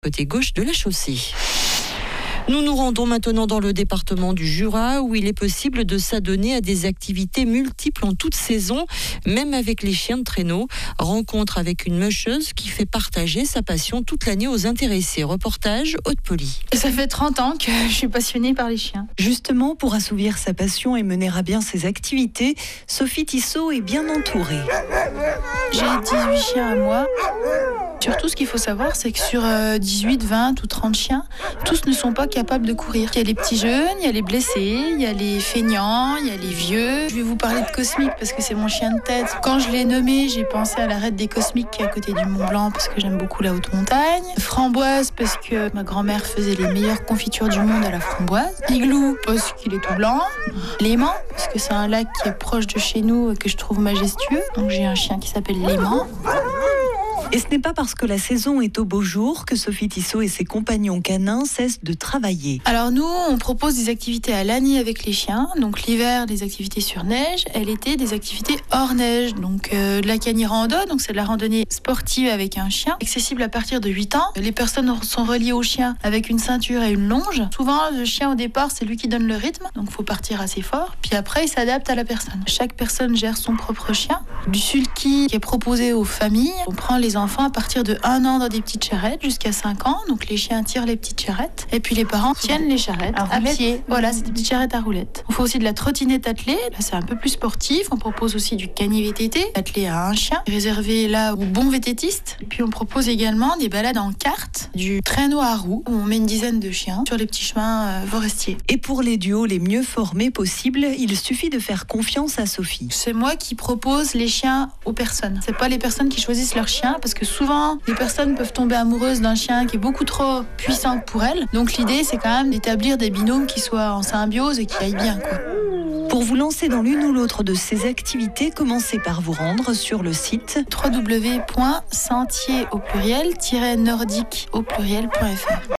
côté gauche de la chaussée. Nous nous rendons maintenant dans le département du Jura où il est possible de s'adonner à des activités multiples en toute saison, même avec les chiens de traîneau. Rencontre avec une musheuse qui fait partager sa passion toute l'année aux intéressés. Reportage Haute-Poly. Ça fait 30 ans que je suis passionnée par les chiens. Justement, pour assouvir sa passion et mener à bien ses activités, Sophie Tissot est bien entourée. J'ai 18 chiens à moi. Surtout, ce qu'il faut savoir, c'est que sur 18, 20 ou 30 chiens, tous ne sont pas capables de courir. Il y a les petits jeunes, il y a les blessés, il y a les feignants, il y a les vieux. Je vais vous parler de Cosmic parce que c'est mon chien de tête. Quand je l'ai nommé, j'ai pensé à l'arête des Cosmiques qui est à côté du Mont Blanc parce que j'aime beaucoup la haute montagne. Framboise parce que ma grand-mère faisait les meilleures confitures du monde à la framboise. Igloo parce qu'il est tout blanc. Léman parce que c'est un lac qui est proche de chez nous et que je trouve majestueux. Donc j'ai un chien qui s'appelle Léman. Et ce n'est pas parce que la saison est au beau jour que Sophie Tissot et ses compagnons canins cessent de travailler. Alors nous, on propose des activités à l'année avec les chiens. Donc l'hiver, des activités sur neige, et l'été, des activités hors neige. Donc de la canirando, donc c'est de la randonnée sportive avec un chien, accessible à partir de 8 ans. Les personnes sont reliées au chien avec une ceinture et une longe. Souvent, le chien au départ, c'est lui qui donne le rythme, donc il faut partir assez fort. Puis après, il s'adapte à la personne. Chaque personne gère son propre chien. Du sulky qui est proposé aux familles. On prend les enfants à partir de 1 an dans des petites charrettes jusqu'à 5 ans. Donc les chiens tirent les petites charrettes. Et puis les parents tiennent les charrettes à pied. Voilà, c'est des petites charrettes à roulettes. On fait aussi de la trottinette attelée. Là, c'est un peu plus sportif. On propose aussi du cani-VTT attelé à un chien, réservé là aux bons VTTistes. Et puis on propose également des balades en carte, du traîneau à roues, où on met une dizaine de chiens sur les petits chemins forestiers. Et pour les duos les mieux formés possibles, il suffit de faire confiance à Sophie. C'est moi qui propose les chiens aux personnes. C'est pas les personnes qui choisissent leur chien parce que souvent les personnes peuvent tomber amoureuses d'un chien qui est beaucoup trop puissant pour elles. Donc l'idée c'est quand même d'établir des binômes qui soient en symbiose et qui aillent bien, quoi. Pour vous lancer dans l'une ou l'autre de ces activités, commencez par vous rendre sur le site www.sentier-nordique.fr.